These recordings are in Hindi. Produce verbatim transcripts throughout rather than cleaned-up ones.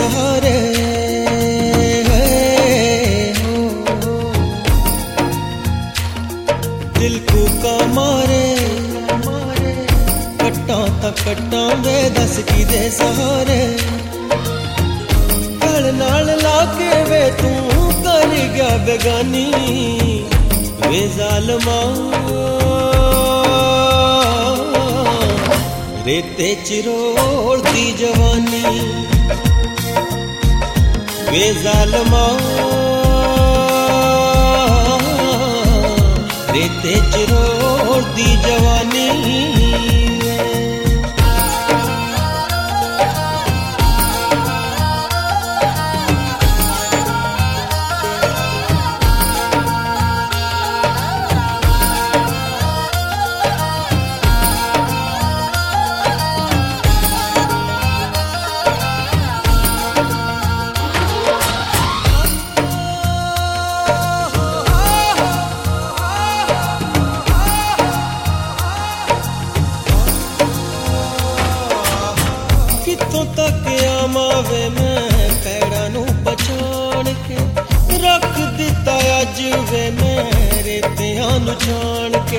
सहारे दिल को का मारे कट्टा तक कट्टा वे दस की दे सहारे गल नाल लाके वे तू कर गया बेगानी वे जालमा रेते चिरोड़ती जवानी वे जालमा रेते चिरोड़ती जवानी कितों तक आमावे मैं पैड़ा नू पछाण के रख दिता अज वे मेरे तेहां नू छाण के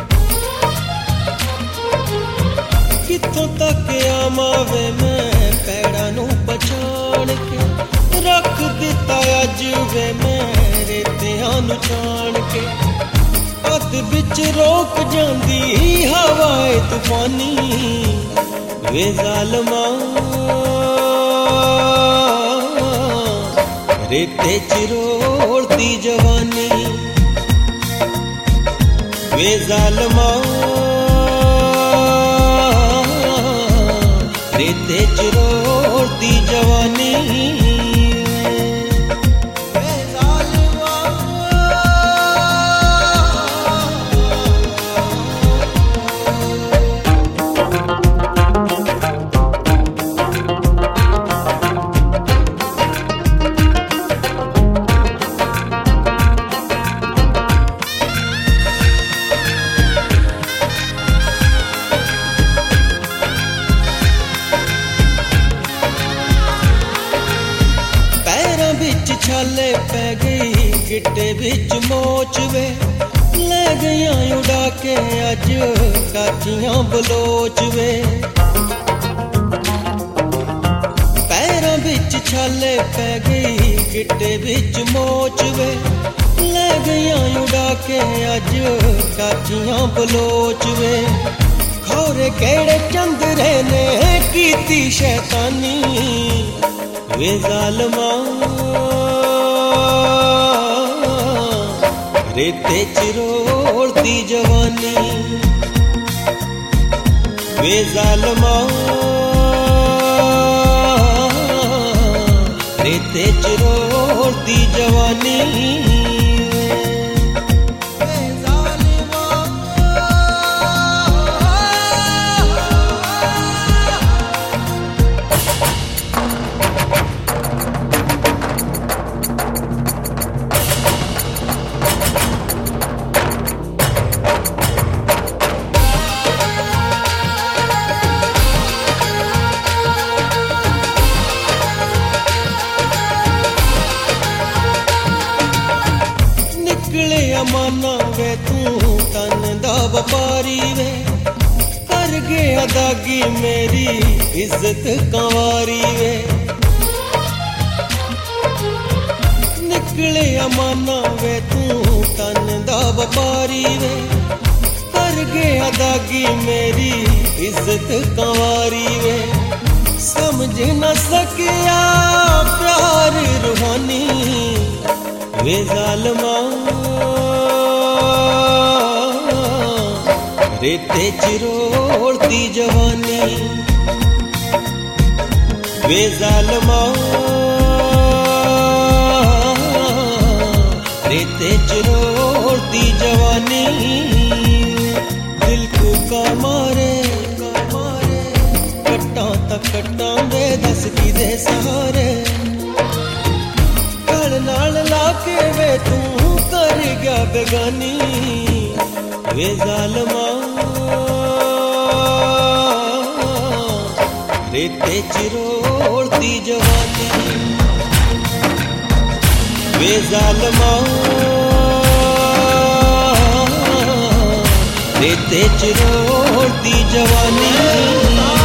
कितों तक आमावे मैं पैड़ा नू पछाण के रख दिता अज वे मेरे तेहां नू छाण के अद बिच रोक जांदी हवाए तूफानी वे जालमा रेते चिरोड़ती जवानी वे जालमा रेते चिरोड़ती जवानी छाले पै गई गिट्टे बिच मोच वे ले गईयां उड़ा के अज काचियां बलोच वे पैरां बिच छाले पै गई गिट्टे बिच मोच वे ले गईयां उड़ा के अज काचियां बलोच वे खौरे केड़े चंदरे ने कीती शैतानी वे जालमा रेते चिरोड़ती जवानी वे जालमा रेते चिरोड़ती जवानी माना वे तू तन दा व्यापारी वे कर गया दागी मेरी इज्जत कंवारी वे निकले माना वे तू तन दा व्यापारी वे कर गया दागी मेरी इज्जत कंवारी वे समझ न सकिया प्यार रूहानी वे जालमा रेते चिरोड़ती जवानी वे जालमा रेते चिरोड़ती जवानी दिल को का मारे कट्टा तक कट्टा वे दस की दे सहारे गल नाल लाके वे तू कर गया बेगानी वे जालमा रेते च रोलती जवानी वे जालमा रेते च रोलती जवानी।